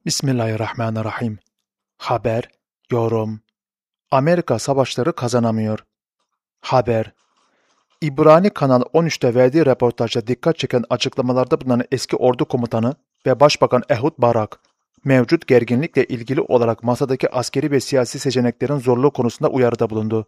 Bismillahirrahmanirrahim. Haber, yorum. Amerika savaşları kazanamıyor. Haber. İbrani Kanal 13'te verdiği röportajda dikkat çeken açıklamalarda bulunan eski ordu komutanı ve Başbakan Ehud Barak, mevcut gerginlikle ilgili olarak masadaki askeri ve siyasi seçeneklerin zorluğu konusunda uyarıda bulundu.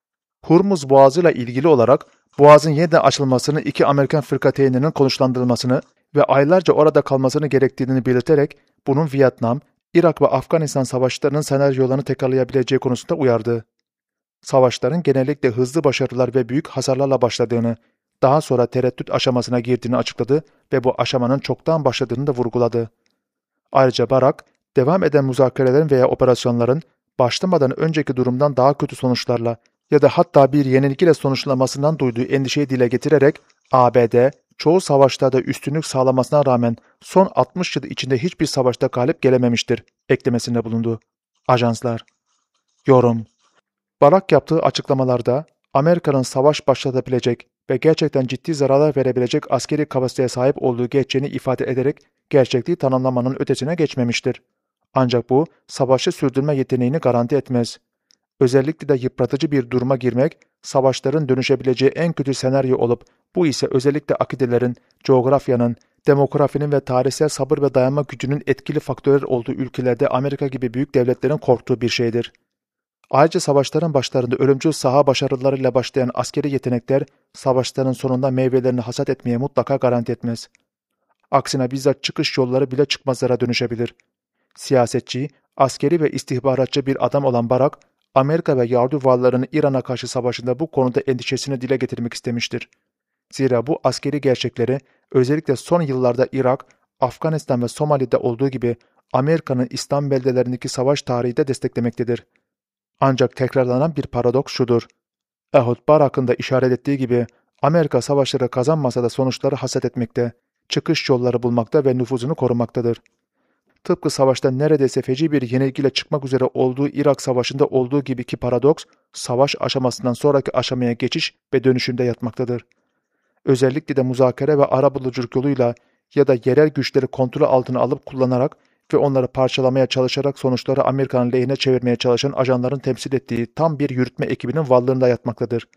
Hurmuz Boğazı'yla ilgili olarak Boğaz'ın yeniden açılmasını, iki Amerikan fırkateyninin konuşlandırılmasını ve aylarca orada kalmasını gerektiğini belirterek bunun Vietnam, Irak ve Afganistan savaşlarının senaryolarını tekrarlayabileceği konusunda uyardı. Savaşların genellikle hızlı başarılar ve büyük hasarlarla başladığını, daha sonra tereddüt aşamasına girdiğini açıkladı ve bu aşamanın çoktan başladığını da vurguladı. Ayrıca Barak, devam eden müzakerelerin veya operasyonların başlamadan önceki durumdan daha kötü sonuçlarla ya da hatta bir yenilgiyle sonuçlanmasından duyduğu endişeyi dile getirerek ABD, çoğu savaşlarda üstünlük sağlamasına rağmen son 60 yıl içinde hiçbir savaşta galip gelememiştir eklemesinde bulundu. Ajanslar. Yorum. Barak yaptığı açıklamalarda Amerika'nın savaş başlatabilecek ve gerçekten ciddi zararlar verebilecek askeri kapasiteye sahip olduğu gerçeğini ifade ederek gerçekliği tanımlamanın ötesine geçmemiştir. Ancak bu savaşı sürdürme yeteneğini garanti etmez. Özellikle de yıpratıcı bir duruma girmek, savaşların dönüşebileceği en kötü senaryo olup, bu ise özellikle akidelerin, coğrafyanın, demografinin ve tarihsel sabır ve dayanma gücünün etkili faktörler olduğu ülkelerde Amerika gibi büyük devletlerin korktuğu bir şeydir. Ayrıca savaşların başlarında ölümcül saha başarılarıyla başlayan askeri yetenekler, savaşların sonunda meyvelerini hasat etmeye mutlaka garanti etmez. Aksine bizzat çıkış yolları bile çıkmazlara dönüşebilir. Siyasetçi, askeri ve istihbaratçı bir adam olan Barak, Amerika ve Yahudi varlarının İran'a karşı savaşında bu konuda endişesini dile getirmek istemiştir. Zira bu askeri gerçekleri özellikle son yıllarda Irak, Afganistan ve Somali'de olduğu gibi Amerika'nın İslam beldelerindeki savaş tarihi de desteklemektedir. Ancak tekrarlanan bir paradoks şudur. Ehud Barak'ın da işaret ettiği gibi Amerika savaşları kazanmasa da sonuçları hasat etmekte, çıkış yolları bulmakta ve nüfuzunu korumaktadır. Tıpkı savaşta neredeyse feci bir yenilgiyle çıkmak üzere olduğu Irak Savaşı'nda olduğu gibi ki paradoks, savaş aşamasından sonraki aşamaya geçiş ve dönüşünde yatmaktadır. Özellikle de müzakere ve arabuluculuk yoluyla ya da yerel güçleri kontrol altına alıp kullanarak ve onları parçalamaya çalışarak sonuçları Amerika'nın lehine çevirmeye çalışan ajanların temsil ettiği tam bir yürütme ekibinin varlığında yatmaktadır.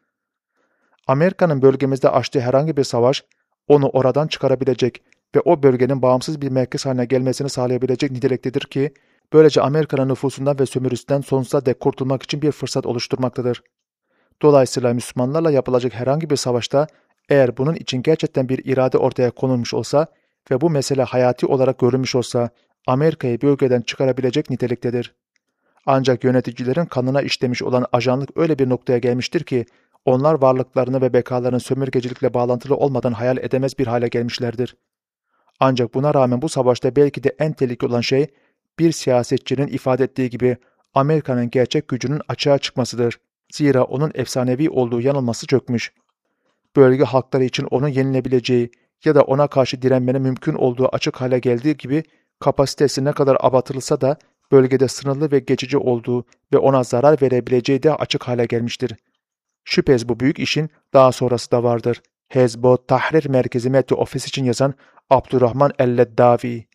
Amerika'nın bölgemizde açtığı herhangi bir savaş, onu oradan çıkarabilecek ve o bölgenin bağımsız bir merkez haline gelmesini sağlayabilecek niteliktedir ki, böylece Amerika'nın nüfusundan ve sömürüsünden sonsuza dek kurtulmak için bir fırsat oluşturmaktadır. Dolayısıyla Müslümanlarla yapılacak herhangi bir savaşta, eğer bunun için gerçekten bir irade ortaya konulmuş olsa ve bu mesele hayati olarak görülmüş olsa, Amerika'yı bölgeden çıkarabilecek niteliktedir. Ancak yöneticilerin kanına işlemiş olan ajanlık öyle bir noktaya gelmiştir ki, onlar varlıklarını ve bekalarını sömürgecilikle bağlantılı olmadan hayal edemez bir hale gelmişlerdir. Ancak buna rağmen bu savaşta belki de en tehlikeli olan şey, bir siyasetçinin ifade ettiği gibi Amerika'nın gerçek gücünün açığa çıkmasıdır. Zira onun efsanevi olduğu yanılması çökmüş. Bölge halkları için onun yenilebileceği ya da ona karşı direnmenin mümkün olduğu açık hale geldiği gibi, kapasitesi ne kadar abartılsa da bölgede sınırlı ve geçici olduğu ve ona zarar verebileceği de açık hale gelmiştir. Şüphesiz bu büyük işin daha sonrası da vardır. Hezbo Tahrir Merkezi Metro Ofis için yazan Abdurrahman El-Leddavi.